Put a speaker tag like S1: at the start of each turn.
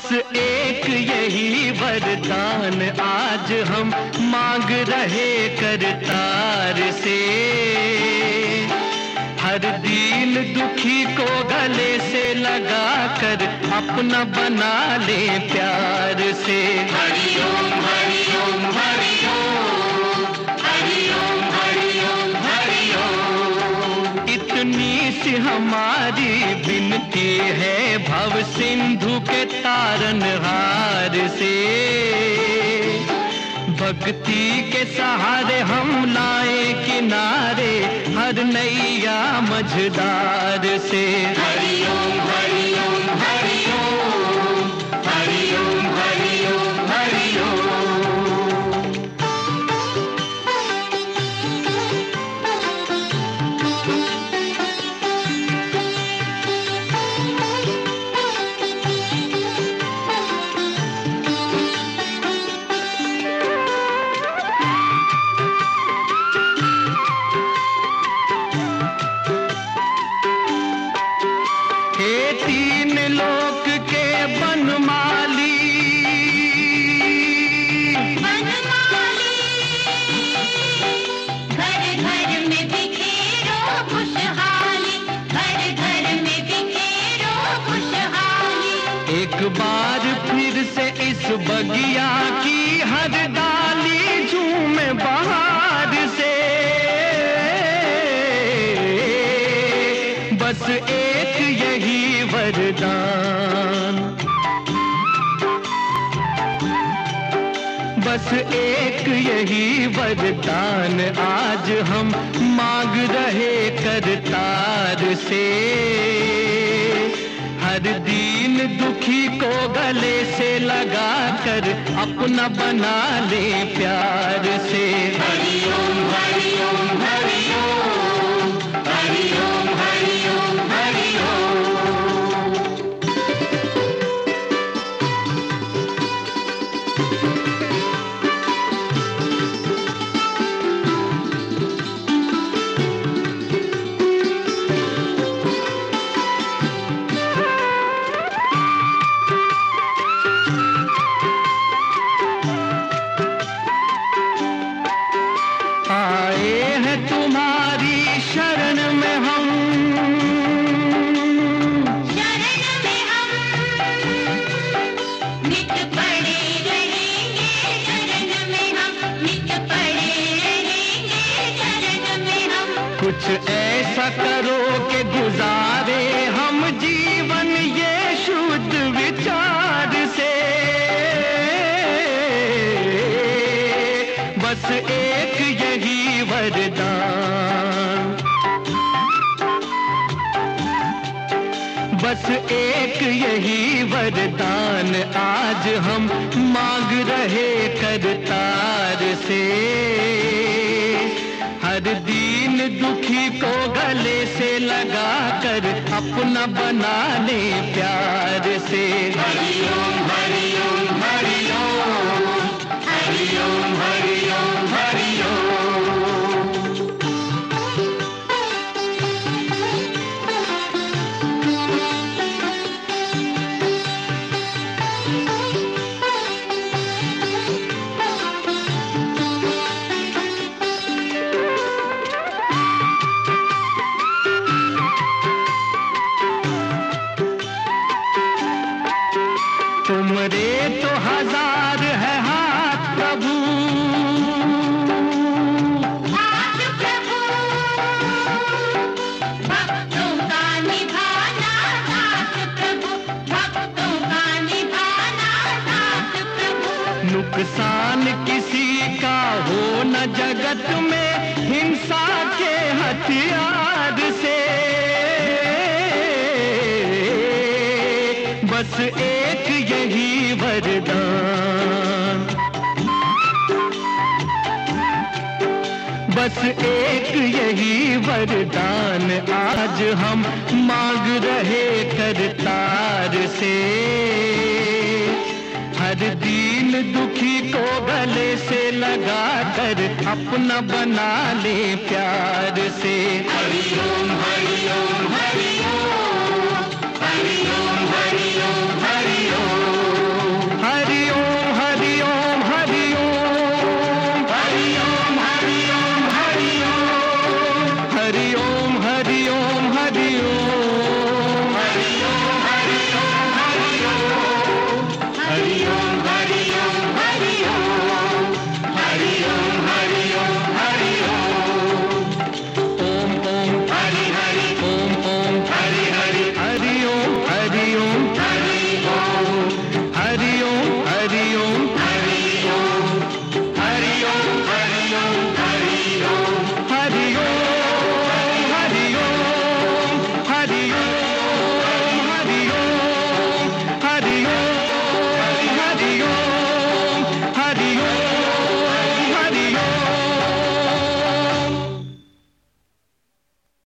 S1: बस एक यही वरदान आज हम मांग रहे करतार से, हर दीन दुखी को गले से लगाकर अपना बना ले प्यार से।
S2: हरि ओम हरि ओम हरि ओम हरि ओम हरि ओम हरि ओम।
S1: इतनी सी हमारी विनती है भव सिंधु के तारनहार से, भक्ति के सहारे हम लाए किनारे हर नैया मझदार से।
S2: हरि ओम हरि ओम हरि ओम हरि ओम हरि ओम हरि ओम।
S1: तीन लोक के बनमाली,
S2: घर घर में बिखेरो खुशहाली, घर घर में बिखेरो खुशहाली।
S1: एक बार फिर से इस बगिया की हर डाली झूमे बहार से, बस एक यही वरदान, बस एक यही वरदान आज हम मांग रहे करतार से, हर दीन दुखी को गले से लगाकर अपना बना ले प्यार से।
S2: हरि ओम हरि ओम हरि ओम हरि ओम हरि ओम हरि ओम।
S1: आए हैं तुम्हारी शरण में हम,
S2: शरण में हम नित पड़े रहेंगे, शरण में हम नित पड़े रहेंगे, शरण में हम।
S1: कुछ ऐसा करो कि गुजारे हम जीवन ये शुद्ध विचार से, बस एक यही वरदान, बस एक यही वरदान आज हम मांग रहे करतार से, हर दीन दुखी को गले से लगाकर अपना बना ले प्यार से।
S2: हरि ओम हरि ओम हरि ओम हरि ओम हरि ओम हरि ओम।
S1: तुमरे तो हजार है हाथ प्रभु,
S2: हाथ प्रभु भक्तों का निभाना, हाथ प्रभु भक्तों का निभाना, हाथ प्रभु।
S1: नुकसान किसी का हो न जगत में हिंसा के हथियार से, बस एक यही वरदान, बस एक यही वरदान आज हम मांग रहे करतार से, हर दीन दुखी को गले से लगाकर अपना बना ले प्यार से।
S2: हरि ओम हरि ओम हरि ओम हरि ओम हरि